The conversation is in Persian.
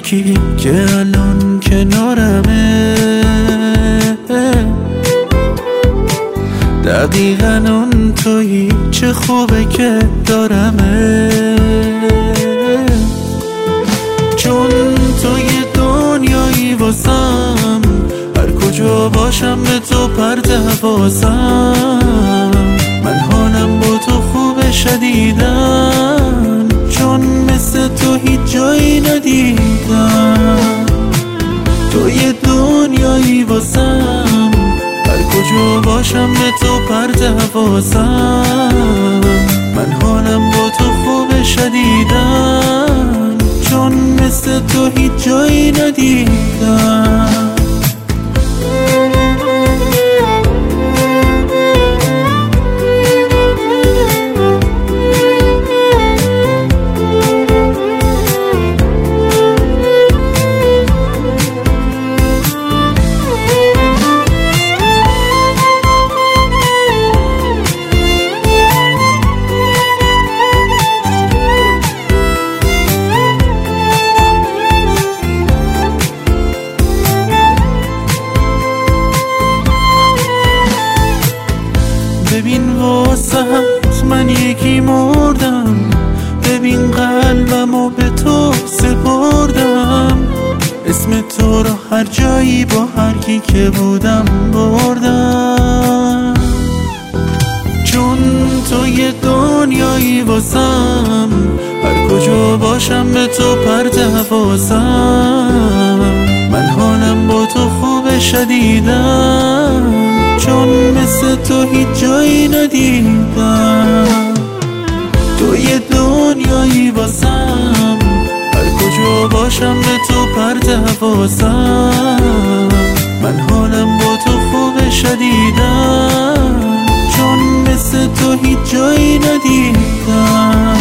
یکی که الان کنارمه، دقیقاً اون تویی، چه خوبه که دارمه. چون توی دنیایی واسم، هر کجا باشم به تو پرت حواسم. من حالم با تو خوبه شدیدن، چون مثل تو هیچ جایی ندیدم. توی دنیایی واسم، هر کجا باشم به تو پرت حواسم. من حالم با تو خوبه شدیدن، چون مثل تو هیچ جایی ندیدم. ببین واسهت من یکی مردم، ببین قلبمو به تو سپردم. اسم تو رو هر جایی با هر کی که بودم بردم. چون توی دنیایی واسم، هر کجا باشم به تو پرت حواسم. من حالم با تو خوبه شدیدن، چون مثل تو هیچ جایی ندیدم. توی دنیایی واسم، هر کجا باشم به تو پرت حواسم. من حالم با تو خوبه شدیدن، چون مثل تو هیچ جایی ندیدم.